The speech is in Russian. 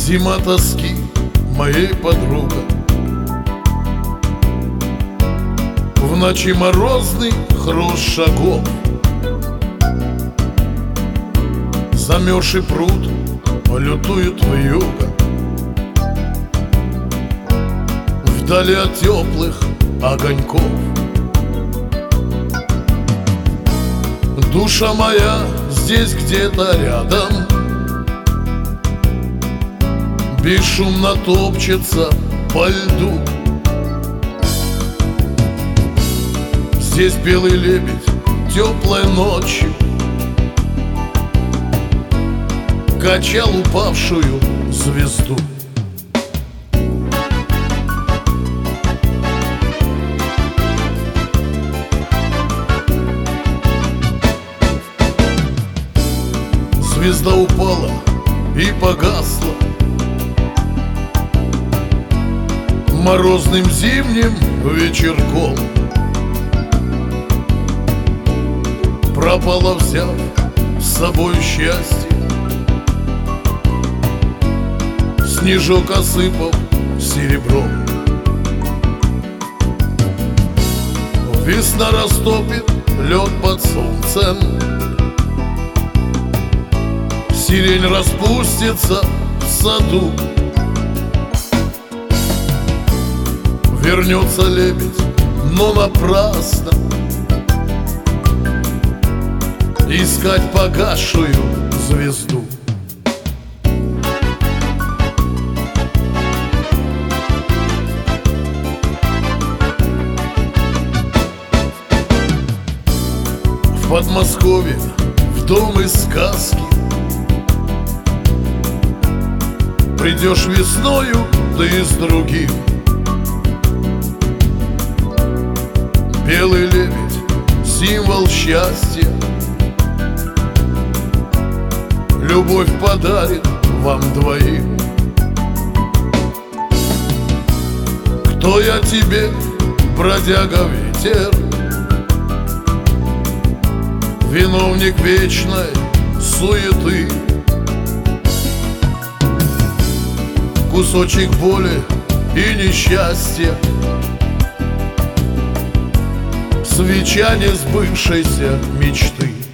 Зима тоски моей подруга. В ночи морозный хруст шагов. Замерзший пруд лютует вьюга. Вдали от теплых огоньков. Душа моя здесь где-то рядом бесшумно топчется по льду. Здесь белый лебедь теплой ночью качал упавшую звезду. Звезда упала и погасла морозным зимним вечерком. Пропала, взяв с собой счастье, снежок осыпав серебром. Весна растопит лед под солнцем, сирень распустится в саду. Вернется лебедь, но напрасно искать погасшую звезду. В Подмосковье, в дом из сказки, придешь весною, да и с другим. Белый лебедь — символ счастья, любовь подарит вам двоим. Кто я тебе, бродяга ветер, виновник вечной суеты? Кусочек боли и несчастья, свеча несбывшейся мечты.